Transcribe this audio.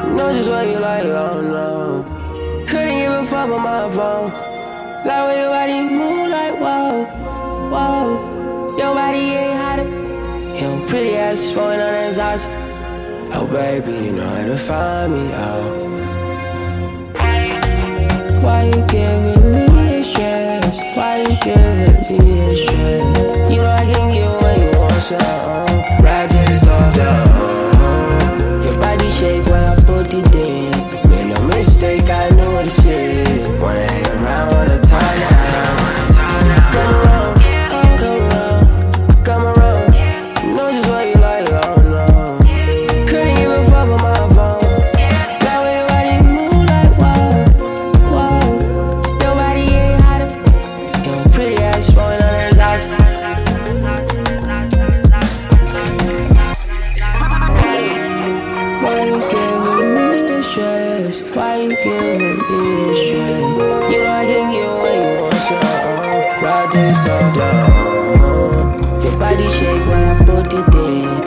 Know just what you like, oh no. Couldn't give a fuck on my phone. Like when your body move like whoa, whoa. Your body getting hotter. Your pretty ass swollen on his eyes. Oh baby, you know how to find me out. Why you giving me the stress? Why you giving me the stress? You know I can get when you want some. Ride this off down. Your body shake when I put it in. Made no mistake, I know what it is. Wanna hang around, wanna tie down. Come around, come around, come around. Know just what you like, oh no. Couldn't give a fuck on my phone. Like when your body move like whoa, whoa. Your body getting hotter. Your pretty ass swollen on his eyes. Why you giving me the stress? Why you giving me the stress? You know I can get when you want some. Ride this all down. Your body shake when I put it in.